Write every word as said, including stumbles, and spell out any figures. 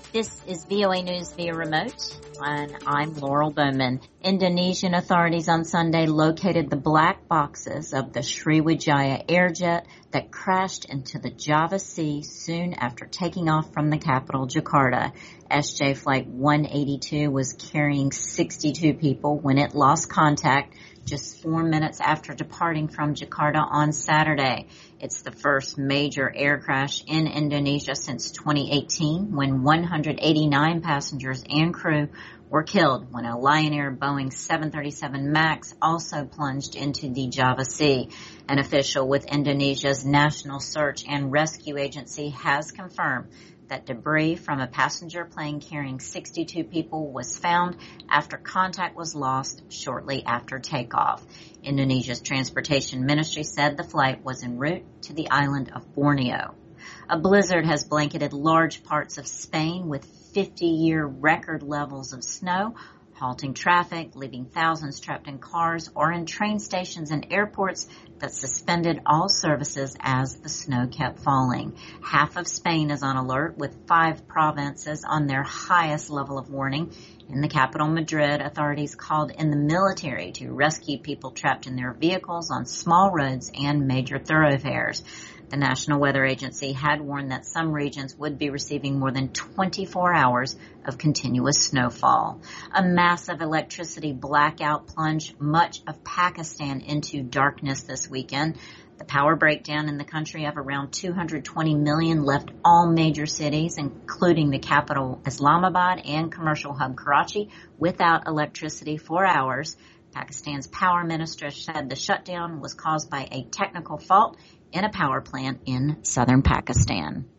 This is V O A News via remote, and I'm Laurel Bowman. Indonesian authorities on Sunday located the black boxes of the Sriwijaya Airjet that crashed into the Java Sea soon after taking off from the capital, Jakarta. S J Flight one eighty-two was carrying sixty-two people when it lost contact just four minutes after departing from Jakarta on Saturday. It's the first major air crash in Indonesia since twenty eighteen, when one hundred eighty-nine passengers and crew were killed when a Lion Air Boeing seven thirty-seven MAX also plunged into the Java Sea. An official with Indonesia's National Search and Rescue Agency has confirmed that debris from a passenger plane carrying sixty-two people was found after contact was lost shortly after takeoff. Indonesia's transportation ministry said the flight was en route to the island of Borneo. A blizzard has blanketed large parts of Spain with fifty-year record levels of snow, halting traffic, leaving thousands trapped in cars or in train stations and airports that suspended all services as the snow kept falling. Half of Spain is on alert, with five provinces on their highest level of warning. In the capital, Madrid, authorities called in the military to rescue people trapped in their vehicles on small roads and major thoroughfares. The National Weather Agency had warned that some regions would be receiving more than twenty-four hours of continuous snowfall. A massive electricity blackout plunged much of Pakistan into darkness this weekend. The power breakdown in the country of around two hundred twenty million left all major cities, including the capital Islamabad and commercial hub Karachi, without electricity for hours. Pakistan's power minister said the shutdown was caused by a technical fault in a power plant in southern Pakistan.